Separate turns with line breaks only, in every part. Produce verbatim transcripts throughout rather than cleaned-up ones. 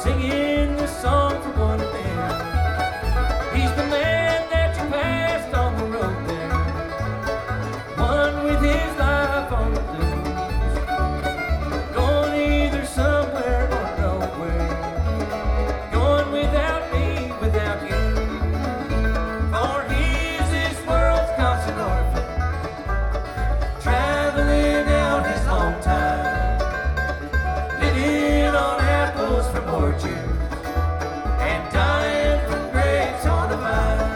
singing this song for one man. He's the man that you passed on the road there, one with his life on the blues, going either somewhere or nowhere, going without me, without you. For he's this world's constant orphan, traveling out his long time, living on apples from orchards and dying from grapes on a vine.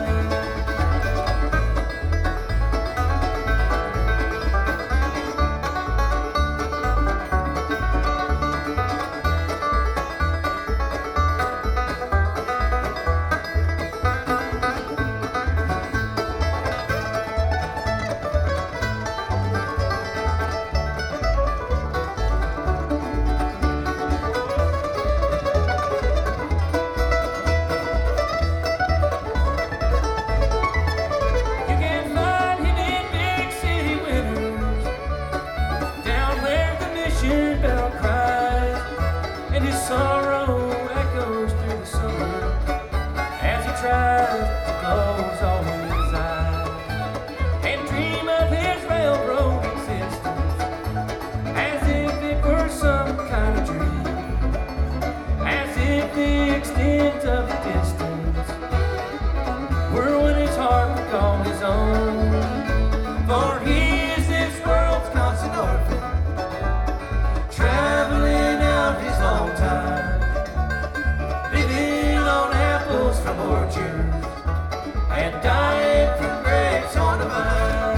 You can find him in big city winters, down where the mission bell cries, and his sorrow echoes through the summer as he tries to close all his eyes and dream of his railroad existence as if it were some kind of dream, as if the extent of the distance were when his heart would call his own. For he is this world's constant orphan, traveling out his long time, living on apples from orchards and dying from grapes on a vine.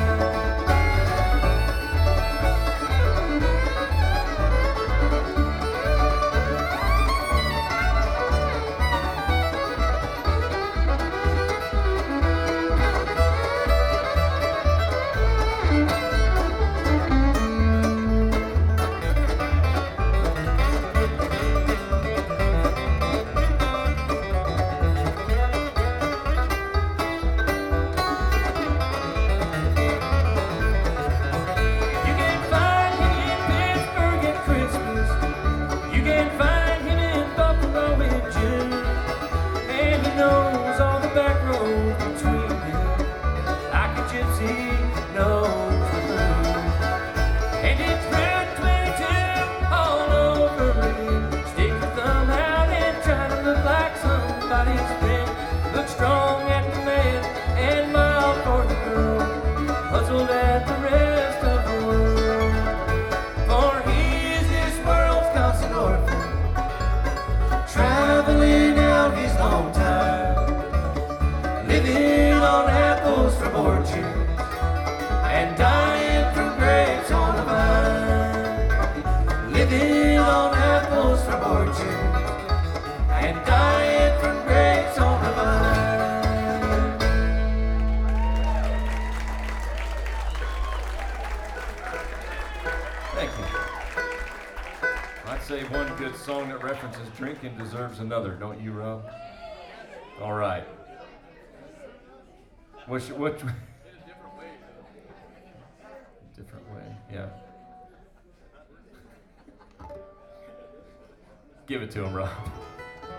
You can find him in Pittsburgh at Christmas. You can find him in Buffalo in June. And he knows all the back roads between them, like a gypsy knows the moon. And it's Route twenty-two all over again. Stick your thumb out and try to look like somebody's friend. Look strong at the man and mild for the girl, puzzled at the rest of the world. For he is this world's constant orphan, traveling out his long time, living on apples from orchards and dying from grapes on a vine. Living on apples from orchards and dying from grapes on a vine. Thank you. I'd say one good song that references drinking deserves another, don't you, Rob? All right. Which, which, different way, yeah. Give it to him, Rob.